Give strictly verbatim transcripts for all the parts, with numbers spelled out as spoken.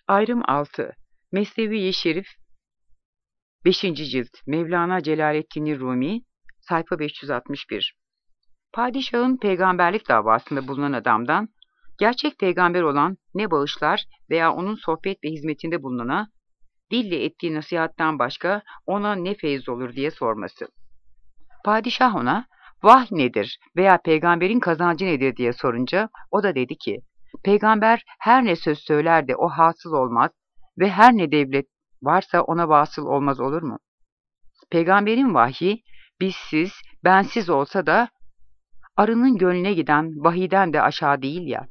Ayrım altı. Mesnevi-i Şerif beşinci cilt Mevlana Celaleddin Rumi sayfa beş yüz altmış bir. Padişahın peygamberlik davasında bulunan adamdan gerçek peygamber olan ne bağışlar veya onun sohbet ve hizmetinde bulunana dille ettiği nasihattan başka ona ne feyz olur diye sorması. Padişah ona vahy nedir veya peygamberin kazancı nedir diye sorunca o da dedi ki, peygamber her ne söz söyler de o hasıl olmaz ve her ne devlet varsa ona vasıl olmaz olur mu? Peygamberin vahyi bizsiz, bensiz olsa da arının gönlüne giden vahiden de aşağı değil ya.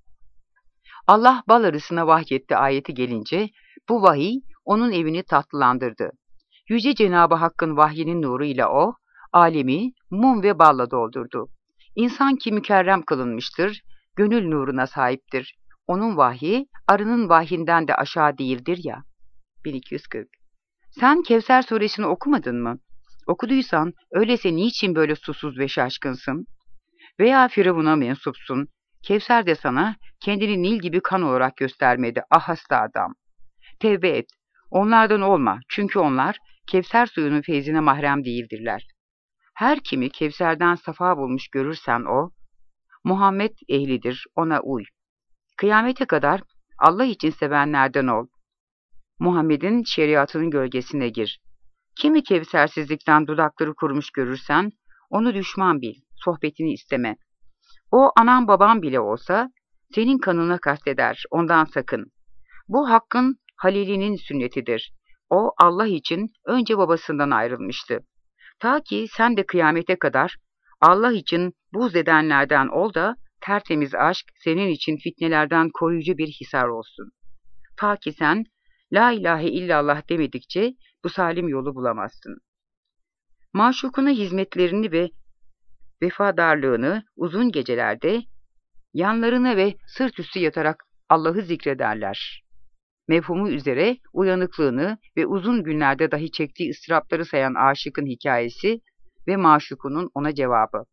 Allah bal arısına vahyetti ayeti gelince bu vahiy onun evini tatlılandırdı. Yüce Cenab-ı Hakk'ın vahyinin nuruyla o, alemi mum ve balla doldurdu. İnsan ki mükerrem kılınmıştır, gönül nuruna sahiptir. Onun vahyi arının vahyinden de aşağı değildir ya. bin iki yüz kırk. Sen Kevser suresini okumadın mı? Okuduysan öyleyse niçin böyle susuz ve şaşkınsın? Veya Firavun'a mensupsun. Kevser de sana kendini Nil gibi kan olarak göstermedi. Ah hasta adam. Tevbe et. Onlardan olma. Çünkü onlar Kevser suyunun feyzine mahrem değildirler. Her kimi Kevser'den safa bulmuş görürsen o, Muhammed ehlidir, ona uy. Kıyamete kadar Allah için sevenlerden ol. Muhammed'in şeriatının gölgesine gir. Kimi kevsersizlikten dudakları kurumuş görürsen, onu düşman bil, sohbetini isteme. O anan baban bile olsa, senin kanına kasteder, ondan sakın. Bu Hakk'ın Halil'inin sünnetidir. O Allah için önce babasından ayrılmıştı. Ta ki sen de kıyamete kadar Allah için buğz edenlerden ol da tertemiz aşk senin için fitnelerden koruyucu bir hisar olsun. Ta ki sen La ilahe illallah demedikçe bu salim yolu bulamazsın. Maşukuna hizmetlerini ve vefadarlığını uzun gecelerde yanlarına ve sırt üstü yatarak Allah'ı zikrederler. Mefhumu üzere uyanıklığını ve uzun günlerde dahi çektiği ıstırapları sayan aşıkın hikayesi ve maşukunun ona cevabı.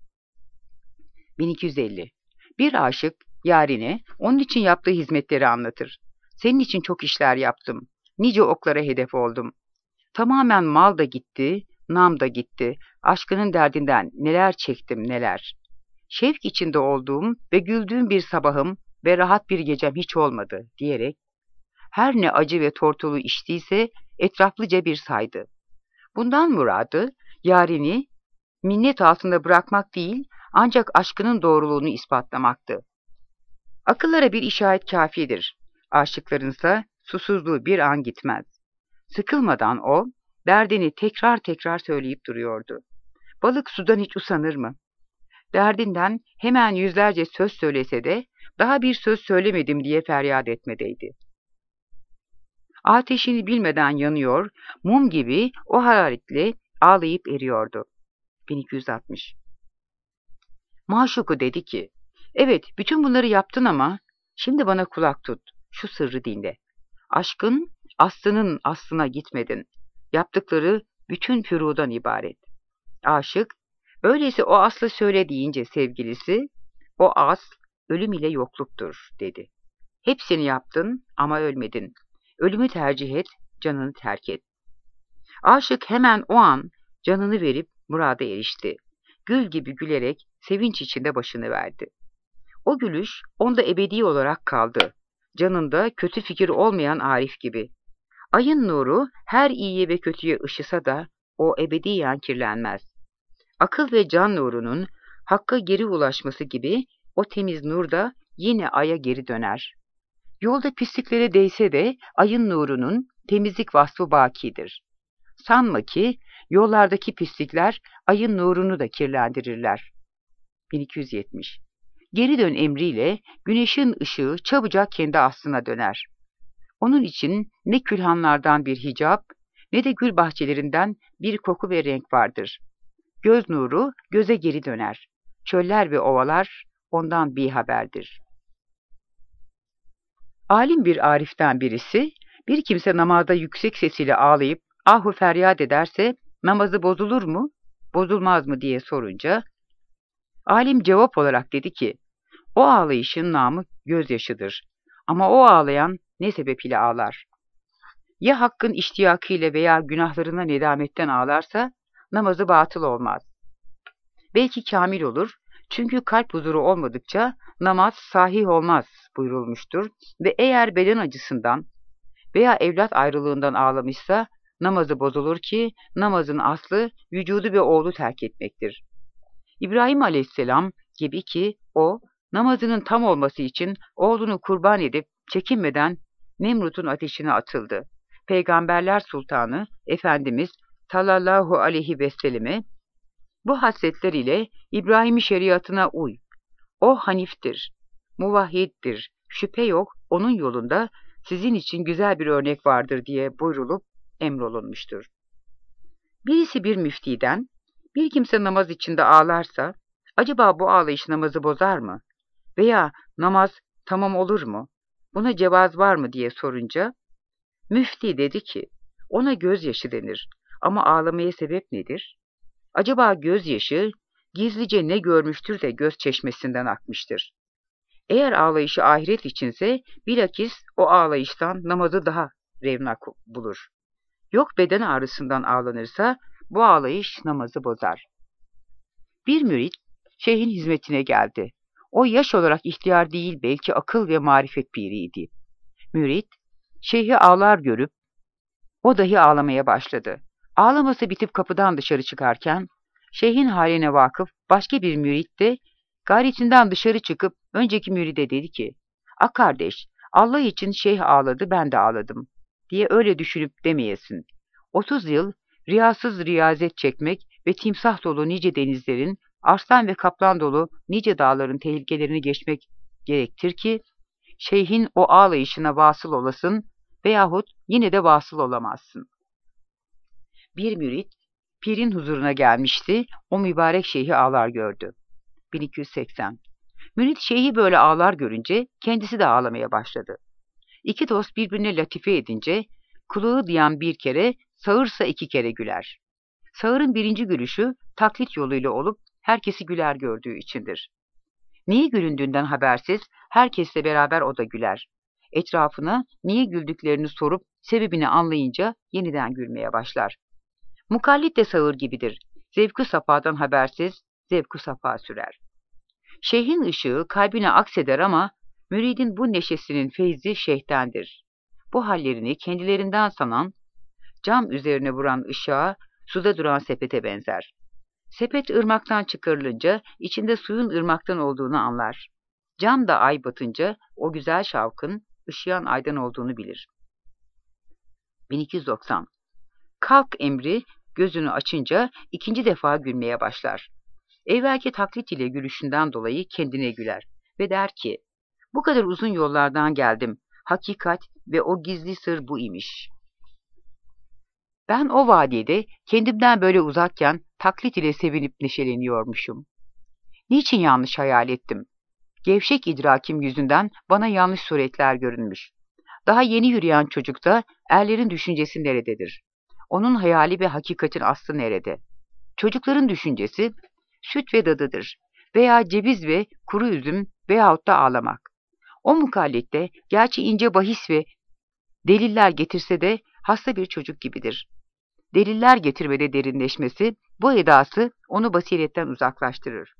bin iki yüz elli. Bir aşık yarine onun için yaptığı hizmetleri anlatır. Senin için çok işler yaptım. Nice oklara hedef oldum. Tamamen mal da gitti, nam da gitti. Aşkının derdinden neler çektim neler. Şevk içinde olduğum ve güldüğüm bir sabahım ve rahat bir gecem hiç olmadı diyerek her ne acı ve tortulu içtiyse etraflıca bir saydı. Bundan muradı yarini minnet altında bırakmak değil ancak aşkının doğruluğunu ispatlamaktı. Akıllara bir işaret kafidir. Aşıklarınsa susuzluğu bir an gitmez. Sıkılmadan o, derdini tekrar tekrar söyleyip duruyordu. Balık sudan hiç usanır mı? Derdinden hemen yüzlerce söz söylese de daha bir söz söylemedim diye feryat etmedeydi. Ateşini bilmeden yanıyor, mum gibi o hararetle ağlayıp eriyordu. bin iki yüz altmış. Maşuku dedi ki, evet bütün bunları yaptın ama şimdi bana kulak tut, şu sırrı dinle. Aşkın aslının aslına gitmedin. Yaptıkları bütün fürudan ibaret. Aşık, öyleyse o aslı söyle deyince sevgilisi, o asl ölüm ile yokluktur dedi. Hepsini yaptın ama ölmedin. Ölümü tercih et, canını terk et. Aşık hemen o an canını verip murada erişti. Gül gibi gülerek sevinç içinde başını verdi. O gülüş onda ebedi olarak kaldı. Canında kötü fikir olmayan Arif gibi. Ayın nuru her iyiye ve kötüye ışısa da o ebediyen kirlenmez. Akıl ve can nurunun Hakk'a geri ulaşması gibi o temiz nur da yine aya geri döner. Yolda pisliklere değse de ayın nurunun temizlik vasfı bakidir. Sanma ki yollardaki pislikler ayın nurunu da kirlendirirler. bin iki yüz yetmiş. Geri dön emriyle güneşin ışığı çabucak kendi aslına döner. Onun için ne külhanlardan bir hicap, ne de gül bahçelerinden bir koku ve renk vardır. Göz nuru göze geri döner. Çöller ve ovalar ondan bir haberdir. Alim bir ariften birisi, bir kimse namazda yüksek sesiyle ağlayıp ahu feryat ederse namazı bozulur mu, bozulmaz mı diye sorunca, alim cevap olarak dedi ki, o ağlayışın namı gözyaşıdır. Ama o ağlayan ne sebep ile ağlar? Ya hakkın iştiyakıyla veya günahlarına nedametten ağlarsa namazı batıl olmaz. Belki kamil olur, çünkü kalp huzuru olmadıkça namaz sahih olmaz buyurulmuştur ve eğer beden acısından veya evlat ayrılığından ağlamışsa namazı bozulur ki namazın aslı vücudu ve oğlu terk etmektir. İbrahim Aleyhisselam gibi ki o namazının tam olması için oğlunu kurban edip çekinmeden Nemrut'un ateşine atıldı. Peygamberler Sultanı Efendimiz sallallahu aleyhi ve selleme bu hasletler ile İbrahim'i şeriatına uy. O haniftir, muvahhiddir, şüphe yok onun yolunda sizin için güzel bir örnek vardır diye buyrulup emrolunmuştur. Birisi bir müftiden, bir kimse namaz içinde ağlarsa, acaba bu ağlayış namazı bozar mı? Veya namaz tamam olur mu? Buna cevaz var mı diye sorunca, müfti dedi ki, ona gözyaşı denir ama ağlamaya sebep nedir? Acaba gözyaşı gizlice ne görmüştür de göz çeşmesinden akmıştır. Eğer ağlayışı ahiret içinse bilakis o ağlayıştan namazı daha revnak bulur. Yok beden ağrısından ağlanırsa bu ağlayış namazı bozar. Bir mürit şeyhin hizmetine geldi. O yaş olarak ihtiyar değil belki akıl ve marifet piriydi. Mürit şeyhi ağlar görüp o dahi ağlamaya başladı. Ağlaması bitip kapıdan dışarı çıkarken şeyhin haline vakıf başka bir mürit de gayretinden dışarı çıkıp önceki müride dedi ki, "A kardeş, Allah için şeyh ağladı, ben de ağladım," diye öyle düşünüp demeyesin. Otuz yıl riyasız riyazet çekmek ve timsah dolu nice denizlerin, arslan ve kaplan dolu nice dağların tehlikelerini geçmek gerektir ki, şeyhin o ağlayışına vasıl olasın veyahut yine de vasıl olamazsın. Bir mürit, pirin huzuruna gelmişti, o mübarek şeyhi ağlar gördü. bin iki yüz seksen. Mürit şeyhi böyle ağlar görünce kendisi de ağlamaya başladı. İki dost birbirine latife edince kulağı diyen bir kere, sağırsa iki kere güler. Sağırın birinci gülüşü taklit yoluyla olup herkesi güler gördüğü içindir. Niye gülündüğünden habersiz herkesle beraber o da güler. Etrafına niye güldüklerini sorup sebebini anlayınca yeniden gülmeye başlar. Mukallit de sağır gibidir. Zevk-ı safadan habersiz zevk-ı safa sürer. Şeyhin ışığı kalbine akseder ama müridin bu neşesinin feyzi şeyhtendir. Bu hallerini kendilerinden sanan, cam üzerine vuran ışığa, suda duran sepete benzer. Sepet ırmaktan çıkarılınca içinde suyun ırmaktan olduğunu anlar. Cam da ay batınca o güzel şavkın ışıyan aydan olduğunu bilir. bin iki yüz doksan. Kalk emri gözünü açınca ikinci defa gülmeye başlar. Evvelki taklit ile gülüşünden dolayı kendine güler ve der ki, bu kadar uzun yollardan geldim, hakikat ve o gizli sır bu imiş. Ben o vadide kendimden böyle uzakken taklit ile sevinip neşeleniyormuşum. Niçin yanlış hayal ettim? Gevşek idrakim yüzünden bana yanlış suretler görünmüş. Daha yeni yürüyen çocukta erlerin düşüncesi nerededir? Onun hayali ve hakikatin aslı nerede? Çocukların düşüncesi süt ve dadıdır veya ceviz ve kuru üzüm veyahut da ağlamak. O mukallette gerçi ince bahis ve deliller getirse de hasta bir çocuk gibidir. Deliller getirmede derinleşmesi, bu edası onu basiretten uzaklaştırır.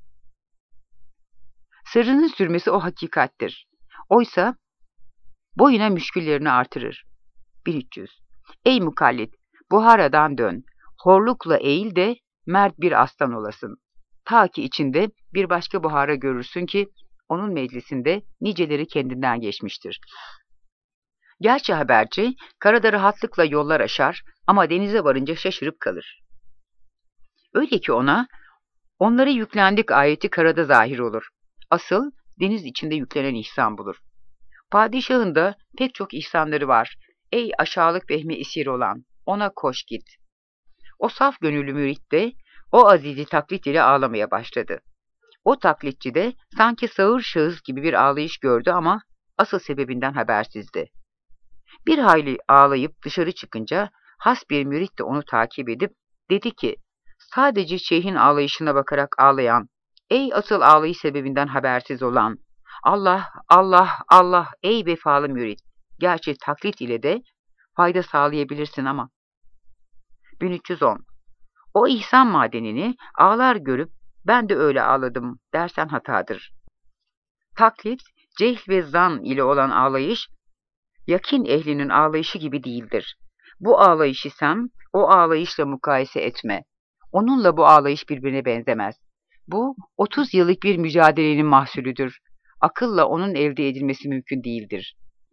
Sırrının sürmesi o hakikattir. Oysa boyuna müşküllerini artırır. bin üç yüz. Ey mukallit, Buhara'dan dön, horlukla eğil de mert bir aslan olasın. Ta ki içinde bir başka Buhara görürsün ki onun meclisinde niceleri kendinden geçmiştir. Gerçi haberci karada rahatlıkla yollar aşar ama denize varınca şaşırıp kalır. Öyle ki ona onlara yüklendik ayeti karada zahir olur. Asıl deniz içinde yüklenen ihsan bulur. Padişahın da pek çok ihsanları var. Ey aşağılık vehme esir olan, ona koş git. O saf gönüllü mürit de o azizi taklit ile ağlamaya başladı. O taklitçi de sanki sağır şahıs gibi bir ağlayış gördü ama asıl sebebinden habersizdi. Bir hayli ağlayıp dışarı çıkınca has bir mürit de onu takip edip dedi ki, sadece şeyhin ağlayışına bakarak ağlayan, ey asıl ağlayış sebebinden habersiz olan, Allah, Allah, Allah, ey vefalı mürit, Gerçi taklit ile de fayda sağlayabilirsin ama. bin üç yüz on. O ihsan madenini ağlar görüp ben de öyle ağladım dersen hatadır. Taklit, cehl ve zan ile olan ağlayış, yakin ehlinin ağlayışı gibi değildir. Bu ağlayışı sen o ağlayışla mukayese etme. Onunla bu ağlayış birbirine benzemez. Bu otuz yıllık bir mücadelenin mahsulüdür. Akılla onun elde edilmesi mümkün değildir.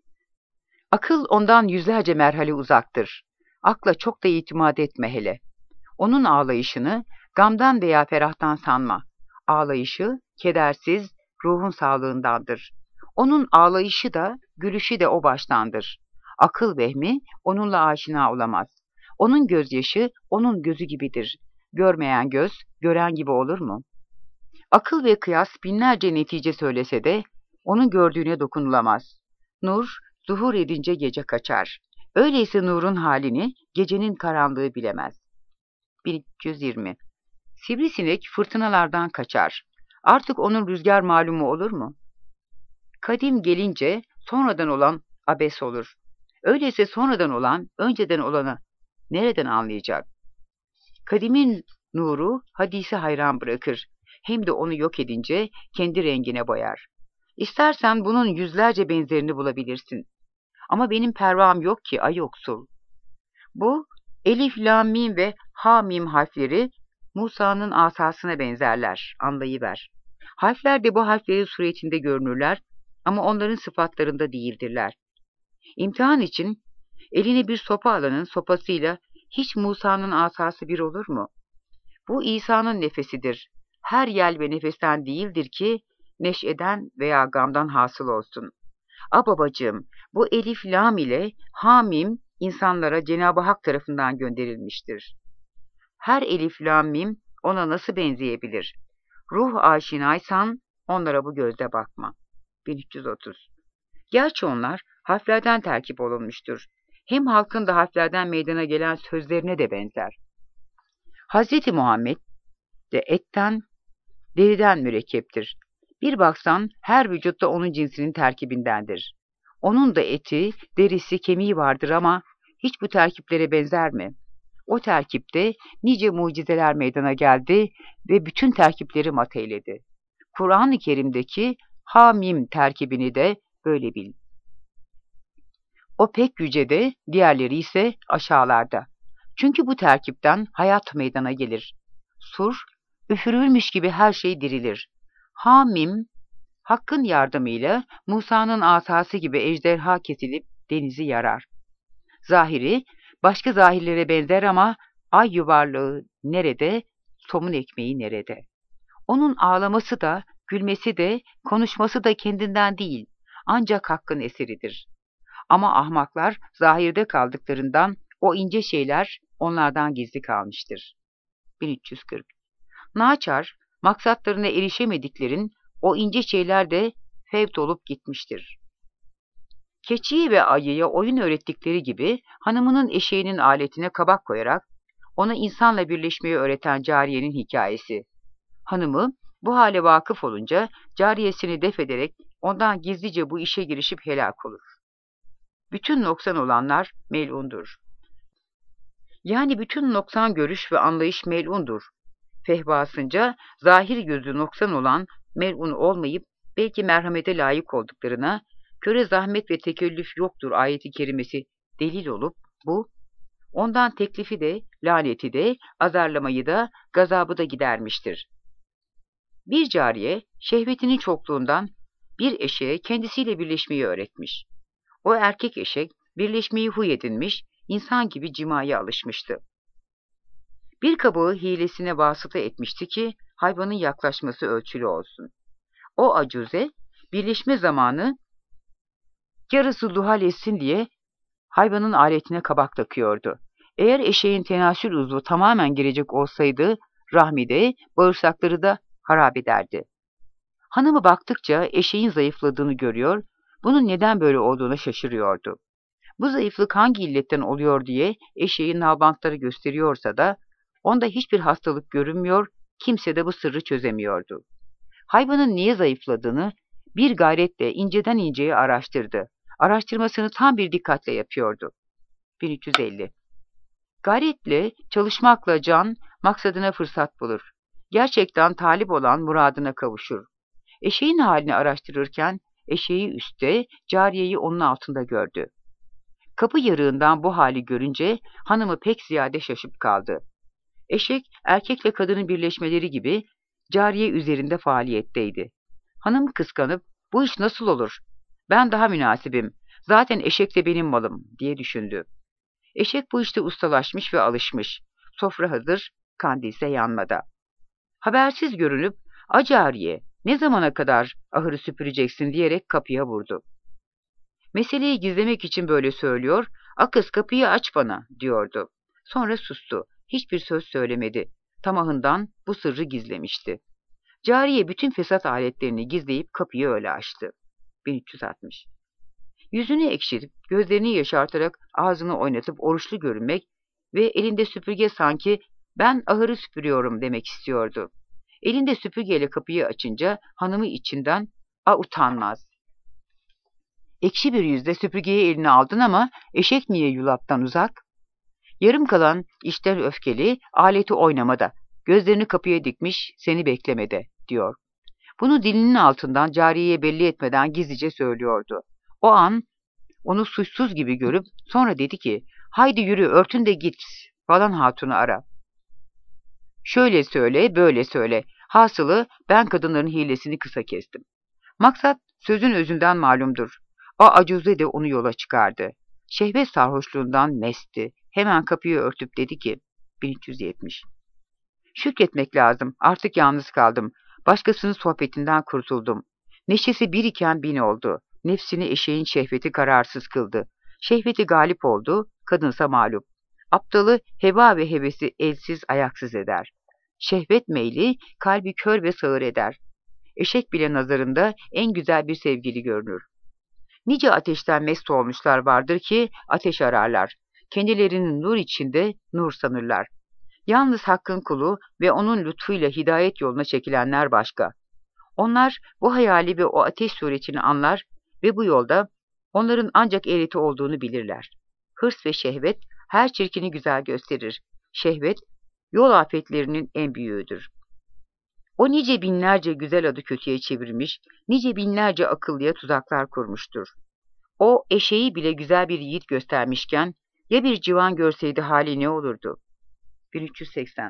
Akıl ondan yüzlerce merhale uzaktır. Akla çok da itimat etme hele. Onun ağlayışını gamdan veya ferahtan sanma. Ağlayışı kedersiz, ruhun sağlığındandır. Onun ağlayışı da, gülüşü de o baştandır. Akıl vehmi onunla aşina olamaz. Onun gözyaşı onun gözü gibidir. Görmeyen göz, gören gibi olur mu? Akıl ve kıyas binlerce netice söylese de onun gördüğüne dokunulamaz. Nur, zuhur edince gece kaçar. Öyleyse nurun halini gecenin karanlığı bilemez. bin üç yüz yirmi. Sivrisinek fırtınalardan kaçar. Artık onun rüzgar malumu olur mu? Kadim gelince sonradan olan abes olur. Öyleyse sonradan olan önceden olanı nereden anlayacak? Kadimin nuru hadisi hayran bırakır. Hem de onu yok edince kendi rengine boyar. İstersen bunun yüzlerce benzerini bulabilirsin. Ama benim pervam yok ki ay yoksul. Bu elif, la, mim ve ha, mim harfleri Musa'nın asasına benzerler, anlayıver. Harfler de bu harflerin suretinde görünürler ama onların sıfatlarında değildirler. İmtihan için eline bir sopa alanın sopasıyla hiç Musa'nın asası bir olur mu? Bu İsa'nın nefesidir. Her yel ve nefesten değildir ki neşeden veya gamdan hasıl olsun. A babacığım, bu elif, lam ile ha, mim insanlara Cenab-ı Hak tarafından gönderilmiştir. Her elif, lam, mim ona nasıl benzeyebilir? Ruh aşinaysan onlara bu gözle bakma. bin üç yüz otuz. Gerçi onlar harflerden terkip olunmuştur. Hem halkın da harflerden meydana gelen sözlerine de benzer. Hazreti Muhammed de etten, deriden mürekkeptir. Bir baksan her vücutta onun cinsinin terkibindendir. Onun da eti, derisi, kemiği vardır ama hiç bu terkiplere benzer mi? O terkipte nice mucizeler meydana geldi ve bütün terkipleri mat eyledi. Kur'an-ı Kerim'deki ha-mim terkibini de böyle bil. O pek yücede, diğerleri ise aşağılarda. Çünkü bu terkipten hayat meydana gelir. Sur, üfürülmüş gibi her şey dirilir. Ha-mim, Hakk'ın yardımıyla Musa'nın asası gibi ejderha kesilip denizi yarar. Zahiri, başka zahirlere benzer ama ay yuvarlığı nerede, somun ekmeği nerede? Onun ağlaması da, gülmesi de, konuşması da kendinden değil, ancak Hakk'ın eseridir. Ama ahmaklar zahirde kaldıklarından o ince şeyler onlardan gizli kalmıştır. bin üç yüz kırk. Naçar, maksatlarına erişemediklerin o ince şeyler de fevt olup gitmiştir. Keçiyi ve ayıya oyun öğrettikleri gibi hanımının eşeğinin aletine kabak koyarak ona insanla birleşmeyi öğreten cariyenin hikayesi. Hanımı bu hale vakıf olunca cariyesini def ederek ondan gizlice bu işe girişip helak olur. Bütün noksan olanlar melundur. Yani bütün noksan görüş ve anlayış melundur. Fehvasınca zahir gözü noksan olan melun olmayıp belki merhamete layık olduklarına köre zahmet ve tekellüf yoktur ayeti kerimesi delil olup bu ondan teklifi de laneti de azarlamayı da gazabı da gidermiştir. Bir cariye şehvetinin çokluğundan bir eşeğe kendisiyle birleşmeyi öğretmiş. O erkek eşek birleşmeyi huy edinmiş, insan gibi cimaya alışmıştı. Bir kabağı hilesine vasıta etmişti ki hayvanın yaklaşması ölçülü olsun. O acuze birleşme zamanı yarısı luhal etsin diye hayvanın aletine kabak takıyordu. Eğer eşeğin tenasül uzvu tamamen girecek olsaydı rahmi de bağırsakları da harap ederdi. Hanımı baktıkça eşeğin zayıfladığını görüyor, bunun neden böyle olduğuna şaşırıyordu. Bu zayıflık hangi illetten oluyor diye eşeğin nalbantları gösteriyorsa da onda hiçbir hastalık görünmüyor, kimse de bu sırrı çözemiyordu. Hayvanın niye zayıfladığını bir gayretle inceden inceye araştırdı Araştırmasını tam bir dikkatle yapıyordu. bin üç yüz elli. Gayretle, çalışmakla can, maksadına fırsat bulur. Gerçekten talip olan muradına kavuşur. Eşeğin halini araştırırken, eşeği üstte, cariyeyi onun altında gördü. Kapı yarığından bu hali görünce, hanımı pek ziyade şaşıp kaldı. Eşek, erkekle kadının birleşmeleri gibi, cariye üzerinde faaliyetteydi. Hanım kıskanıp, bu iş nasıl olur? Ben daha münasibim, zaten eşek de benim malım, diye düşündü. Eşek bu işte ustalaşmış ve alışmış. Sofra hazır, kandilse yanmada. Habersiz görünüp, "Acariye, ne zamana kadar ahırı süpüreceksin?" diyerek kapıya vurdu. Meseleyi gizlemek için böyle söylüyor, "Akız kapıyı aç bana," diyordu. Sonra sustu. Hiçbir söz söylemedi. Tamahından bu sırrı gizlemişti. Cariye bütün fesat aletlerini gizleyip kapıyı öyle açtı. bin üç yüz altmış. Yüzünü ekşitip, gözlerini yaşartarak ağzını oynatıp oruçlu görünmek ve elinde süpürge sanki "ben ahırı süpürüyorum" demek istiyordu. Elinde süpürgeyle kapıyı açınca hanımı içinden "A utanmaz. Ekşi bir yüzle süpürgeyi eline aldın ama eşek niye yulaptan uzak?" Yarım kalan işten öfkeli, aleti oynamada, gözlerini kapıya dikmiş, "Seni beklemede," diyor. Bunu dilinin altından cariyeye belli etmeden gizlice söylüyordu. O an onu suçsuz gibi görüp sonra dedi ki, "Haydi yürü, örtün de git, falan hatunu ara. Şöyle söyle, böyle söyle. Hasılı ben kadınların hilesini kısa kestim." Maksat sözün özünden malumdur. O acuze de onu yola çıkardı. Şehvet sarhoşluğundan mesti. Hemen kapıyı örtüp dedi ki, bin üç yüz yetmiş. "Şükretmek lazım, artık yalnız kaldım. Başkasının sohbetinden kurtuldum. Neşesi bir iken bin oldu. Nefsini eşeğin şehveti kararsız kıldı. Şehveti galip oldu, kadınsa mağlup. Aptalı heva ve hevesi elsiz ayaksız eder. Şehvet meyli kalbi kör ve sağır eder. Eşek bile nazarında en güzel bir sevgili görünür. Nice ateşten mest olmuşlar vardır ki ateş ararlar. Kendilerini nur içinde nur sanırlar. Yalnız Hakk'ın kulu ve onun lütfuyla hidayet yoluna çekilenler başka. Onlar bu hayali ve o ateş suretini anlar ve bu yolda onların ancak eğreti olduğunu bilirler. Hırs ve şehvet her çirkini güzel gösterir. Şehvet, yol afetlerinin en büyüğüdür. O nice binlerce güzel adı kötüye çevirmiş, nice binlerce akıllıya tuzaklar kurmuştur. O eşeği bile güzel bir yiğit göstermişken, ya bir civan görseydi hali ne olurdu? bin üç yüz seksen.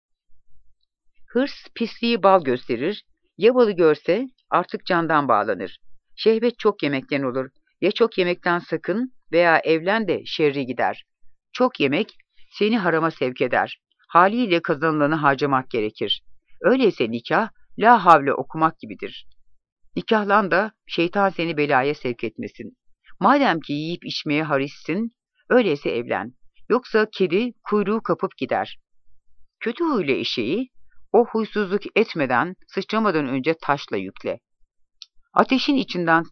Hırs pisliği bal gösterir, ya balı görse artık candan bağlanır. Şehvet çok yemekten olur, ya çok yemekten sakın veya evlen de şerri gider. Çok yemek seni harama sevk eder, haliyle kazanılanı harcamak gerekir. Öyleyse nikah, la havle okumak gibidir. Nikahlan da şeytan seni belaya sevk etmesin. Madem ki yiyip içmeye harissin, öyleyse evlen. Yoksa kedi kuyruğu kapıp gider. Kötü huylu eşeği, o huysuzluk etmeden, sıçramadan önce taşla yükle. Ateşin içinden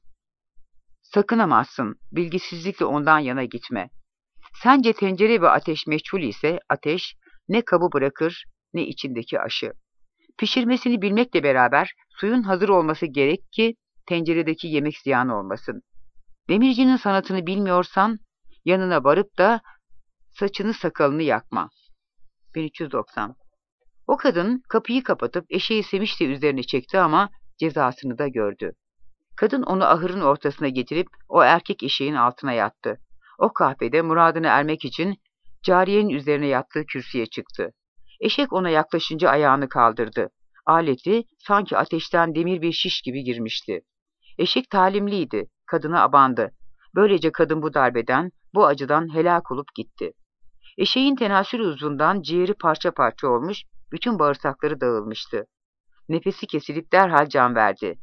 sakınamazsın, bilgisizlikle ondan yana gitme. Sence tencere ve ateş meçhul ise ateş, ne kabı bırakır, ne içindeki aşı. Pişirmesini bilmekle beraber suyun hazır olması gerek ki tenceredeki yemek ziyan olmasın. Demircinin sanatını bilmiyorsan yanına varıp da saçını sakalını yakma. bin üç yüz doksan. O kadın kapıyı kapatıp eşeği sevinçle üzerine çekti ama cezasını da gördü. Kadın onu ahırın ortasına getirip o erkek eşeğin altına yattı. O kahvede muradına ermek için cariyenin üzerine yattığı kürsüye çıktı. Eşek ona yaklaşınca ayağını kaldırdı. Aleti sanki ateşten demir bir şiş gibi girmişti. Eşek talimliydi, kadına abandı. Böylece kadın bu darbeden, bu acıdan helak olup gitti. Eşeğin tenasül uzvundan ciğeri parça parça olmuş, bütün bağırsakları dağılmıştı. Nefesi kesilip derhal can verdi.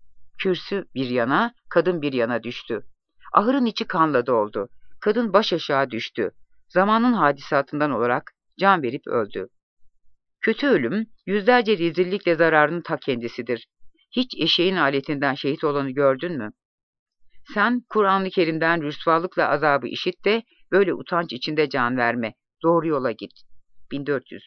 Kürsü bir yana, kadın bir yana düştü. Ahırın içi kanla doldu. Kadın baş aşağı düştü. Zamanın hadisatından olarak can verip öldü. Kötü ölüm, yüzlerce rezillikle zararının ta kendisidir. Hiç eşeğin aletinden şehit olanı gördün mü? Sen Kur'an-ı Kerim'den rüsvalıkla azabı işit de böyle utanç içinde can verme. Doğru yola git. bin dört yüz.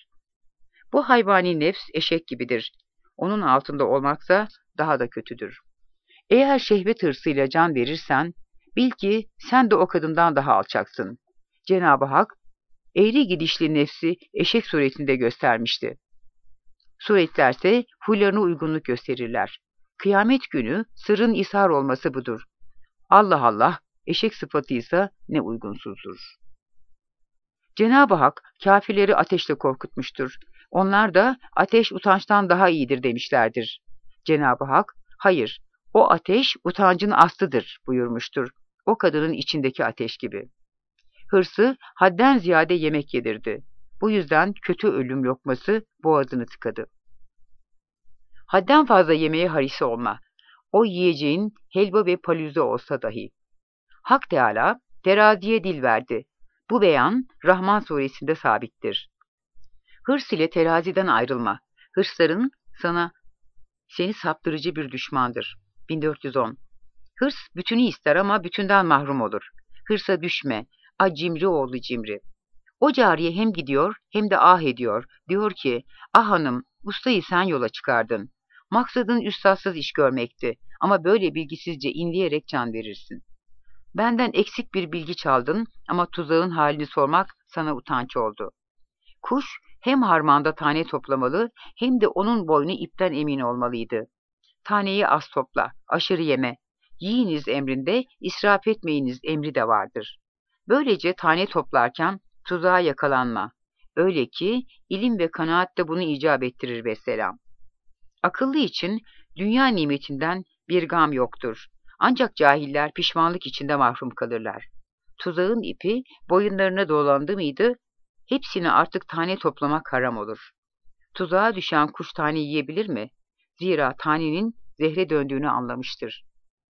Bu hayvani nefs eşek gibidir. Onun altında olmaksa daha da kötüdür. Eğer şehvet hırsıyla can verirsen, Bil ki sen de o kadından daha alçaksın. Cenab-ı Hak eğri gidişli nefsi eşek suretinde göstermişti. Suretlerse huylarına uygunluk gösterirler. Kıyamet günü sırrın ishar olması budur. Allah Allah, eşek sıfatıysa ne uygunsuzdur. Cenab-ı Hak kâfirleri ateşle korkutmuştur. Onlar da ateş utançtan daha iyidir demişlerdir. Cenab-ı Hak, hayır, o ateş utancın aslıdır buyurmuştur. O kadının içindeki ateş gibi. Hırsı hadden ziyade yemek yedirdi. Bu yüzden kötü ölüm lokması boğazını tıkadı. Hadden fazla yemeğe harisi olma. O yiyeceğin helva ve palüze olsa dahi. Hak Teâlâ teraziye dil verdi. Bu beyan Rahman suresinde sabittir. Hırs ile teraziden ayrılma. Hırsların sana seni saptırıcı bir düşmandır. bin dört yüz on. Hırs bütünü ister ama bütünden mahrum olur. Hırsa düşme. A cimri oğlu cimri. O cariye hem gidiyor hem de ah ediyor. Diyor ki, ah hanım, ustayı sen yola çıkardın. Maksadın üstadsız iş görmekti. Ama böyle bilgisizce inleyerek can verirsin. Benden eksik bir bilgi çaldın ama tuzağın halini sormak sana utanç oldu. Kuş hem harmanda tane toplamalı hem de onun boynu ipten emin olmalıydı. Taneyi az topla, aşırı yeme. Yiyiniz emrinde, israf etmeyiniz emri de vardır. Böylece tane toplarken tuzağa yakalanma. Öyle ki ilim ve kanaat de bunu icap ettirir vesselam. Akıllı için dünya nimetinden bir gam yoktur. Ancak cahiller pişmanlık içinde mahrum kalırlar. Tuzağın ipi boyunlarına dolandı mıydı, hepsini artık tane toplamak haram olur. Tuzağa düşen kuş tane yiyebilir mi? Zira tanenin zehre döndüğünü anlamıştır.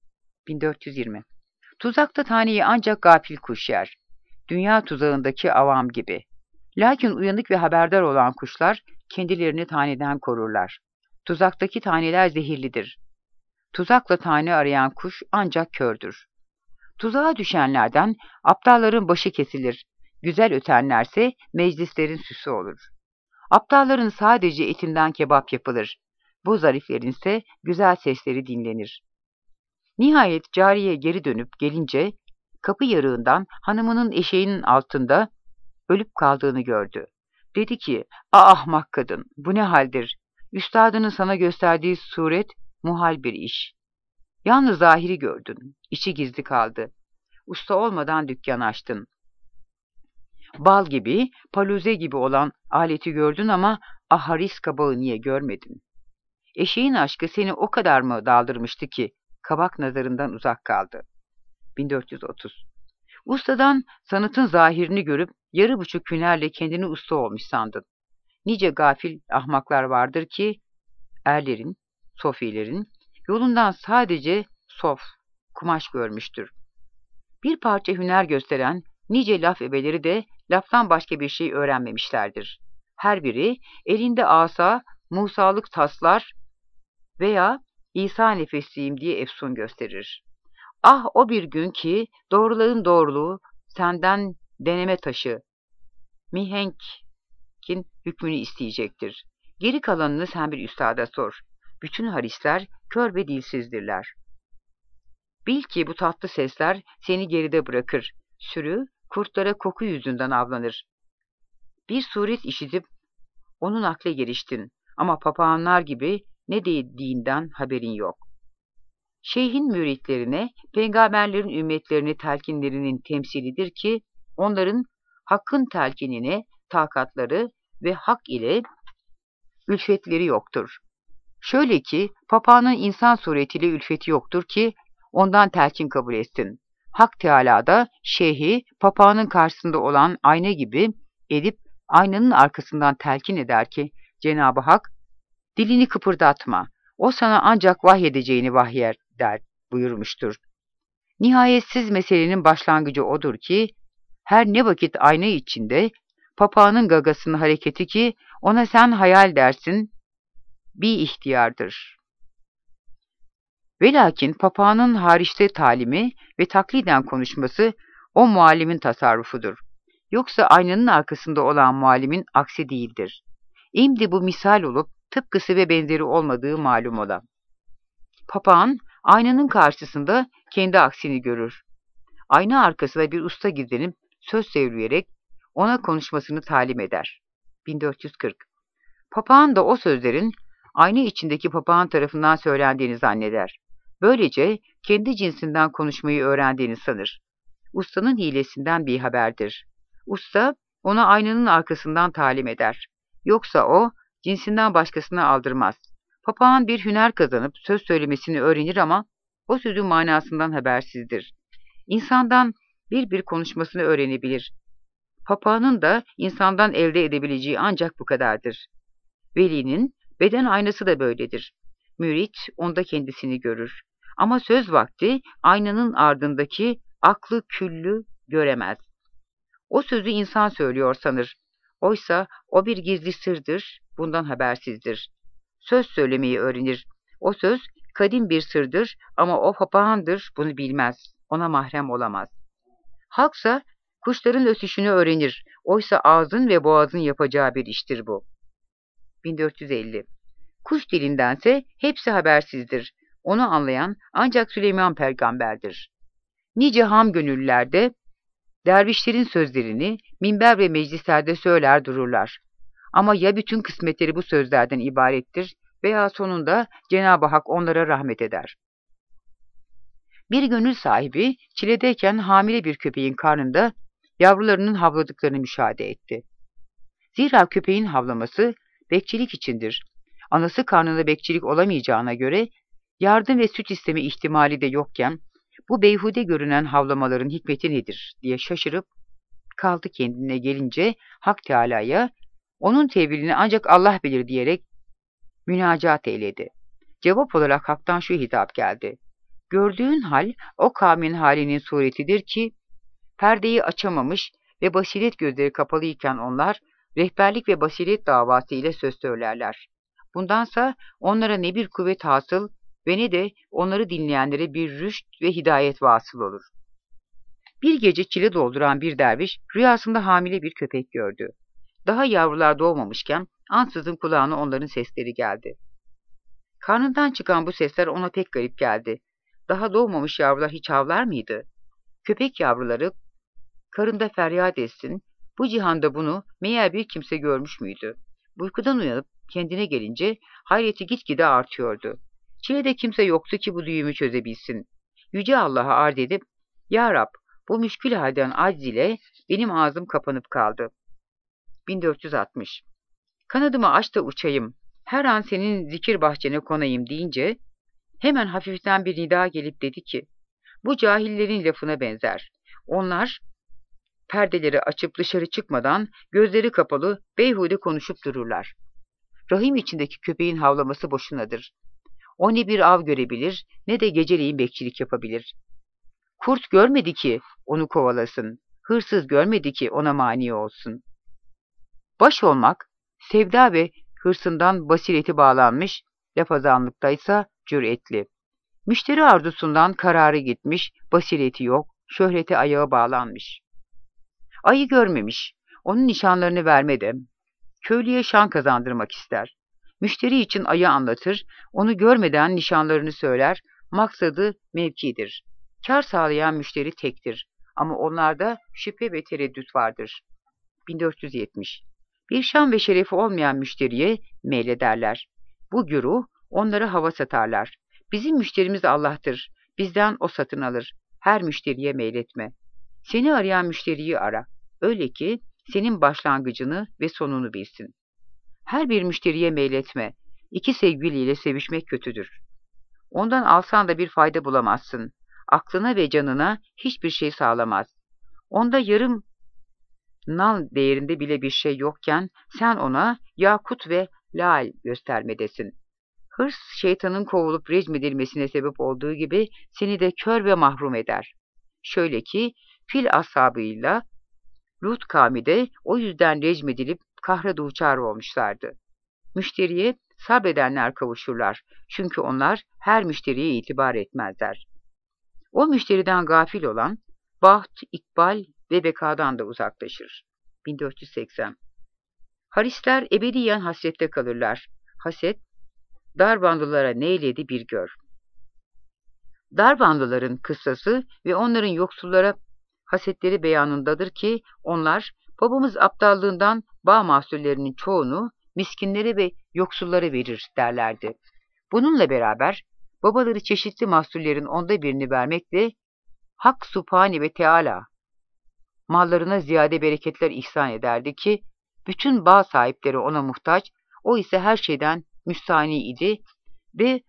bin dört yüz yirmi. Tuzakta taneyi ancak gafil kuş yer. Dünya tuzağındaki avam gibi. Lakin uyanık ve haberdar olan kuşlar kendilerini taneden korurlar. Tuzaktaki taneler zehirlidir. Tuzakla tane arayan kuş ancak kördür. Tuzağa düşenlerden aptalların başı kesilir. Güzel ötenlerse meclislerin süsü olur. Aptalların sadece etinden kebap yapılır. Bu zariflerinse güzel sesleri dinlenir. Nihayet cariye geri dönüp gelince kapı yarığından hanımının eşeğinin altında ölüp kaldığını gördü. Dedi ki, "Ah ahmak kadın, bu ne haldir? Üstadının sana gösterdiği suret muhal bir iş. Yalnız zahiri gördün, içi gizli kaldı. Usta olmadan dükkan açtın. Bal gibi, paluze gibi olan aleti gördün ama aharis kabağı niye görmedin? Eşeğin aşkı seni o kadar mı daldırmıştı ki kabak nazarından uzak kaldı?" bin dört yüz otuz. Ustadan sanatın zahirini görüp yarı buçuk hünerle kendini usta olmuş sandın. Nice gafil ahmaklar vardır ki erlerin, sofilerin yolundan sadece sof, kumaş görmüştür. Bir parça hüner gösteren nice laf ebeleri de laftan başka bir şey öğrenmemişlerdir. Her biri elinde asa, Musalık taslar veya İsa nefesiyim diye efsun gösterir. Ah o bir gün ki doğruların doğruluğu senden deneme taşı, mihenk'in hükmünü isteyecektir. Geri kalanını sen bir üstada sor. Bütün harisler kör ve dilsizdirler. Bil ki bu tatlı sesler seni geride bırakır. Sürü kurtlara koku yüzünden avlanır. Bir suret işitip onun akle geliştin ama papağanlar gibi ne dediğinden haberin yok. Şeyhin müritlerine, peygamberlerin ümmetlerini telkinlerinin temsilidir ki, onların hakkın telkinine takatları ve hak ile ülfetleri yoktur. Şöyle ki, papağanın insan suretiyle ülfeti yoktur ki, ondan telkin kabul etsin. Hak Teâlâ da şeyhi, papağanın karşısında olan ayna gibi edip, aynanın arkasından telkin eder ki, Cenab-ı Hak, dilini kıpırdatma, o sana ancak vahyedeceğini vahyer der buyurmuştur. Nihayetsiz meselenin başlangıcı odur ki, her ne vakit ayna içinde, papağanın gagasının hareketi ki, ona sen hayal dersin, bir ihtiyardır. Velakin papağanın hariçte talimi ve takliden konuşması, o muallimin tasarrufudur. Yoksa aynanın arkasında olan muallimin aksi değildir. İmdi bu misal olup, tıpkısı ve benzeri olmadığı malum ola. Papağan, aynanın karşısında kendi aksini görür. ayna arkasına bir usta gizlenip söz söyleyerek ona konuşmasını talim eder. bin dört yüz kırk. Papağan da o sözlerin ayna içindeki papağan tarafından söylendiğini zanneder. Böylece kendi cinsinden konuşmayı öğrendiğini sanır. Ustanın hilesinden bir haberdir. Usta ona aynanın arkasından talim eder. Yoksa o cinsinden başkasına aldırmaz. Papağan bir hüner kazanıp söz söylemesini öğrenir ama o sözün manasından habersizdir. İnsandan bir bir konuşmasını öğrenebilir. Papağanın da insandan elde edebileceği ancak bu kadardır. Velinin beden aynası da böyledir. Mürit onda kendisini görür. Ama söz vakti aynanın ardındaki aklı küllü göremez. O sözü insan söylüyor sanır. Oysa o bir gizli sırdır, bundan habersizdir. Söz söylemeyi öğrenir. O söz kadim bir sırdır ama o papağandır, bunu bilmez. Ona mahrem olamaz. Halksa kuşların ötüşünü öğrenir. Oysa ağzın ve boğazın yapacağı bir iştir bu. bin dört yüz elli. Kuş dilindense hepsi habersizdir. Onu anlayan ancak Süleyman peygamberdir. Nice ham gönüllülerde dervişlerin sözlerini minber ve meclislerde söyler dururlar. Ama ya bütün kısmetleri bu sözlerden ibarettir veya sonunda Cenab-ı Hak onlara rahmet eder. Bir gönül sahibi çiledeyken hamile bir köpeğin karnında yavrularının havladıklarını müşahede etti. Zira köpeğin havlaması bekçilik içindir. Anası karnında bekçilik olamayacağına göre yardım ve süt isteme ihtimali de yokken bu beyhude görünen havlamaların hikmeti nedir diye şaşırıp kaldı. Kendine gelince Hak Teâlâ'ya onun tevilini ancak Allah bilir diyerek münacat eyledi. Cevap olarak Hak'tan şu hitap geldi. Gördüğün hal o kavmin halinin suretidir ki perdeyi açamamış ve basiret gözleri kapalıyken onlar rehberlik ve basiret davası ile söz söylerler. Bundansa onlara ne bir kuvvet hasıl ve ne de onları dinleyenlere bir rüşt ve hidayet vasıl olur. Bir gece çile dolduran bir derviş rüyasında hamile bir köpek gördü. Daha yavrular doğmamışken ansızın kulağına onların sesleri geldi. Karnından çıkan bu sesler ona pek garip geldi. Daha doğmamış yavrular hiç havlar mıydı? Köpek yavruları karında feryat etsin, bu cihanda bunu meğer bir kimse görmüş müydü? Uykudan uyanıp kendine gelince hayreti gitgide artıyordu. Çilede kimse yoktu ki bu düğümü çözebilsin. Yüce Allah'a arz edip, Ya Rab, bu müşkül halden acz ile benim ağzım kapanıp kaldı. bin dört yüz altmış. Kanadımı aç da uçayım, her an senin zikir bahçene konayım deyince, hemen hafiften bir nida gelip dedi ki, bu cahillerin lafına benzer. Onlar perdeleri açıp dışarı çıkmadan gözleri kapalı beyhude konuşup dururlar. Rahim içindeki köpeğin havlaması boşunadır. O ne bir av görebilir ne de geceleyin bekçilik yapabilir. Kurt görmedi ki onu kovalasın, hırsız görmedi ki ona mani olsun. Baş olmak, sevda ve hırsından basireti bağlanmış, lafazanlıktaysa cüretli. Müşteri arzusundan kararı gitmiş, basireti yok, şöhrete ayağı bağlanmış. Ayı görmemiş, onun nişanlarını vermedi. Köylüye şan kazandırmak ister. Müşteri için ayı anlatır, onu görmeden nişanlarını söyler, maksadı mevkidir. Kar sağlayan müşteri tektir ama onlarda şüphe ve tereddüt vardır. bin dört yüz yetmiş. Bir şan ve şerefi olmayan müşteriye meylederler. Bu güruh onlara hava satarlar. Bizim müşterimiz Allah'tır, bizden o satın alır. Her müşteriye meyletme. Seni arayan müşteriyi ara. Öyle ki senin başlangıcını ve sonunu bilsin. Her bir müşteriye meyletme. İki sevgiliyle sevişmek kötüdür. Ondan alsan da bir fayda bulamazsın. Aklına ve canına hiçbir şey sağlamaz. Onda yarım nal değerinde bile bir şey yokken sen ona yakut ve lal göstermedesin. Hırs şeytanın kovulup recmedilmesine sebep olduğu gibi seni de kör ve mahrum eder. Şöyle ki fil ashabıyla Lut kavmi de o yüzden recmedilip kahre duçar olmuşlardı. Müşteriye sabredenler kavuşurlar. Çünkü onlar her müşteriye itibar etmezler. O müşteriden gafil olan baht, ikbal ve bekadan da uzaklaşır. bin dört yüz seksen. Harisler ebediyen hasrette kalırlar. Haset, darbandılara neyledi bir gör. Darbanlıların kıssası ve onların yoksullara hasetleri beyanındadır ki onlar babamız aptallığından bağ mahsullerinin çoğunu miskinlere ve yoksullara verir derlerdi. Bununla beraber babaları çeşitli mahsullerin onda birini vermekle Hak Subhane ve Teala mallarına ziyade bereketler ihsan ederdi ki bütün bağ sahipleri ona muhtaç, o ise her şeyden müstahni idi ve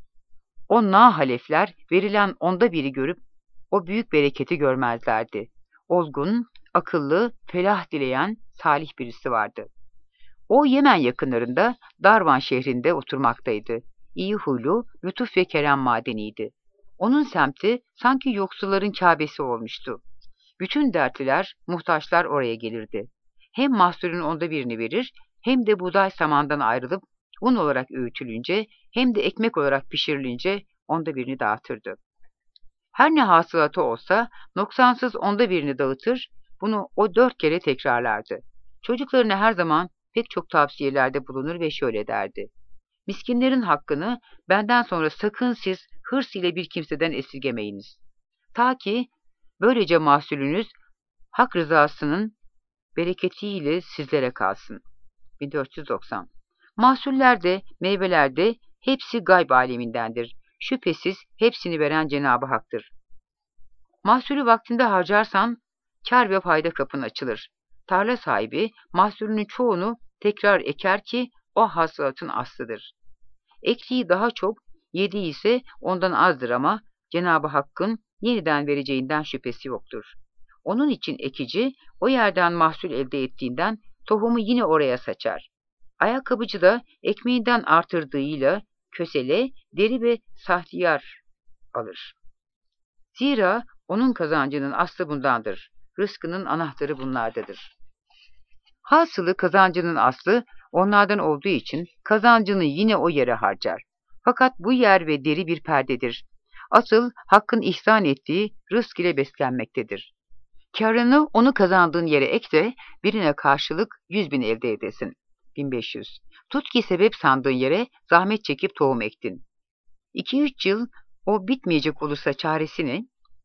o nahalefler verilen onda biri görüp o büyük bereketi görmezlerdi. Olgun, akıllı, felah dileyen salih birisi vardı. O Yemen yakınlarında Darvan şehrinde oturmaktaydı. İyi huylu, lütuf ve kerem madeniydi. Onun semti sanki yoksulların Kâbesi olmuştu. Bütün dertliler, muhtaçlar oraya gelirdi. Hem mahsulün onda birini verir, hem de buğday samandan ayrılıp un olarak öğütülünce, hem de ekmek olarak pişirilince onda birini dağıtırdı. Her ne hasılatı olsa, noksansız onda birini dağıtır, bunu o dört kere tekrarlardı. Çocuklarına her zaman pek çok tavsiyelerde bulunur ve şöyle derdi: Miskinlerin hakkını benden sonra sakın siz hırs ile bir kimseden esirgemeyiniz. Ta ki böylece mahsulünüz hak rızasının bereketiyle sizlere kalsın. bin dört yüz doksan. Mahsuller de, meyveler de hepsi gayb alemindendir. Şüphesiz hepsini veren Cenab-ı Hak'tır. Mahsulü vaktinde harcarsan kar ve fayda kapın açılır. Tarla sahibi mahsulünün çoğunu tekrar eker ki o hasılatın aslıdır. Ektiği daha çok, yediği ise ondan azdır ama Cenab-ı Hakk'ın yeniden vereceğinden şüphesi yoktur. Onun için ekici o yerden mahsul elde ettiğinden tohumu yine oraya saçar. Ayakkabıcı da ekmeğinden artırdığıyla kösele, deri ve sahtiyar alır. Zira onun kazancının aslı bundandır. Rızkının anahtarı bunlardadır. Hasılı kazancının aslı onlardan olduğu için kazancını yine o yere harcar. Fakat bu yer ve deri bir perdedir. Asıl Hakk'ın ihsan ettiği rızk ile beslenmektedir. Karını onu kazandığın yere ek de birine karşılık yüz bin elde edesin. bin beş yüz. Tut ki sebep sandığın yere zahmet çekip tohum ektin. iki üç yıl o bitmeyecek olursa çaresini,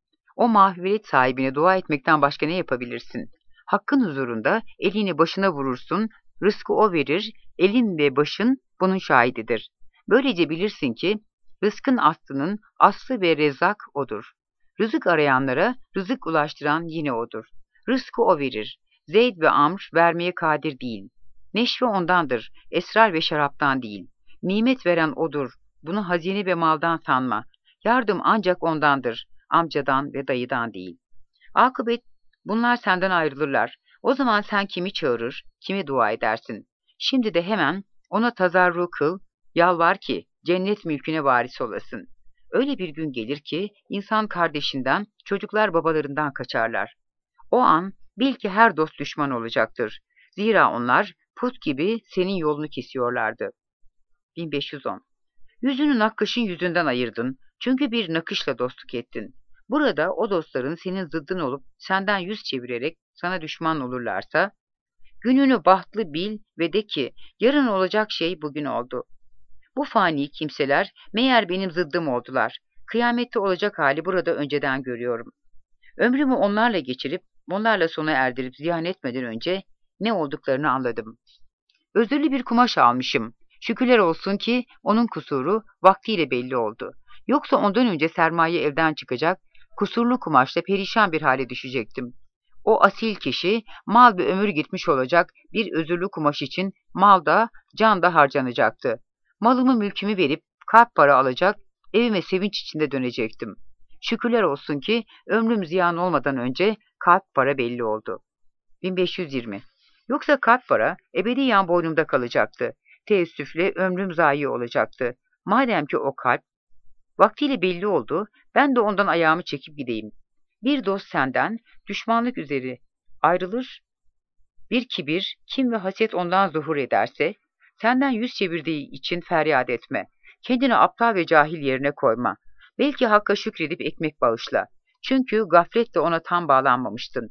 o mahvelet sahibine dua etmekten başka ne yapabilirsin? Hakkın huzurunda elini başına vurursun, rızkı o verir, elin ve başın bunun şahididir. Böylece bilirsin ki rızkın aslının aslı ve rezzak odur. Rızık arayanlara rızık ulaştıran yine odur. Rızkı o verir. Zeyd ve Amr vermeye kadir değil. Neşve ondandır, esrar ve şaraptan değil. Nimet veren odur, bunu hazine ve maldan sanma. Yardım ancak ondandır, amcadan ve dayıdan değil. Akıbet, bunlar senden ayrılırlar. O zaman sen kimi çağırır, kimi dua edersin? Şimdi de hemen ona tazarru kıl, yalvar ki cennet mülküne varis olasın. Öyle bir gün gelir ki insan kardeşinden, çocuklar babalarından kaçarlar. O an bil ki her dost düşman olacaktır. Zira onlar put gibi senin yolunu kesiyorlardı. bin beş yüz on. Yüzünü nakışın yüzünden ayırdın. Çünkü bir nakışla dostluk ettin. Burada o dostların senin zıddın olup senden yüz çevirerek sana düşman olurlarsa, gününü bahtlı bil ve de ki yarın olacak şey bugün oldu. Bu fani kimseler meğer benim zıddım oldular. Kıyamette olacak hali burada önceden görüyorum. Ömrümü onlarla geçirip onlarla sona erdirip ziyan etmeden önce ne olduklarını anladım. Özürlü bir kumaş almışım. Şükürler olsun ki onun kusuru vaktiyle belli oldu. Yoksa ondan önce sermaye evden çıkacak, kusurlu kumaşla perişan bir hale düşecektim. O asil kişi mal ve ömür gitmiş olacak bir özürlü kumaş için mal da can da harcanacaktı. Malımı mülkümü verip kalp para alacak, evime sevinç içinde dönecektim. Şükürler olsun ki ömrüm ziyan olmadan önce kalp para belli oldu. bin beş yüz yirmi. Yoksa kalp para ebediyen boynumda kalacaktı. Teessüfle ömrüm zayi olacaktı. Madem ki o kalp vaktiyle belli oldu, ben de ondan ayağımı çekip gideyim. Bir dost senden düşmanlık üzeri ayrılır, bir kibir, kin ve haset ondan zuhur ederse, senden yüz çevirdiği için feryat etme. Kendini aptal ve cahil yerine koyma. Belki Hakk'a şükredip ekmek bağışla. Çünkü gafletle ona tam bağlanmamıştın.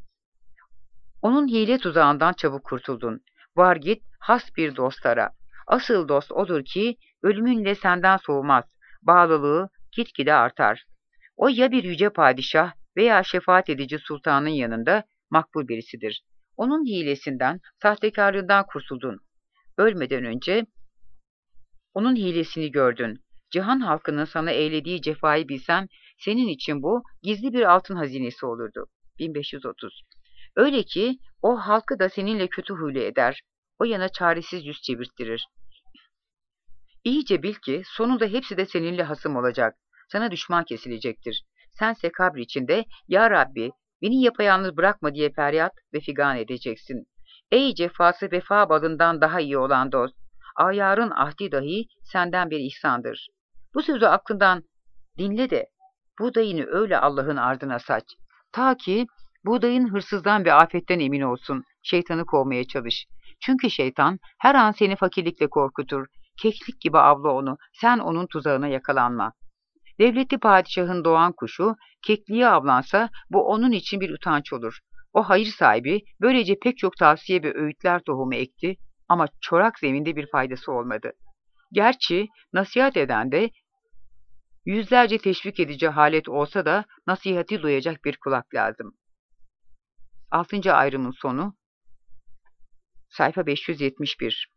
Onun hile tuzağından çabuk kurtuldun. Var git, has bir dost ara. Asıl dost odur ki ölümünle senden soğumaz. Bağlılığı gitgide artar. O ya bir yüce padişah veya şefaat edici sultanın yanında makbul birisidir. Onun hilesinden, sahtekarlığından kurtuldun. Ölmeden önce onun hilesini gördün. Cihan halkının sana eylediği cefayı bilsen, senin için bu gizli bir altın hazinesi olurdu. bin beş yüz otuz. Öyle ki o halkı da seninle kötü huylu eder. O yana çaresiz yüz çevirttirir. İyice bil ki sonunda hepsi de seninle hasım olacak. Sana düşman kesilecektir. Sense kabr içinde ya Rabbi beni yapayalnız bırakma diye feryat ve figan edeceksin. Ey cefası vefa balından daha iyi olan dost. Ayarın ahdi dahi senden bir ihsandır. Bu sözü aklından dinle de buğdayını öyle Allah'ın ardına saç. Ta ki buğdayın hırsızdan ve afetten emin olsun. Şeytanı kovmaya çalış. Çünkü şeytan her an seni fakirlikle korkutur. Keklik gibi avla onu, sen onun tuzağına yakalanma. Devletli padişahın doğan kuşu, kekliğe avlansa bu onun için bir utanç olur. O hayır sahibi böylece pek çok tavsiye ve öğütler tohumu ekti ama çorak zeminde bir faydası olmadı. Gerçi nasihat eden de yüzlerce teşvik edici halet olsa da nasihati duyacak bir kulak lazım. Altıncı ayrımın sonu, sayfa beş yüz yetmiş bir.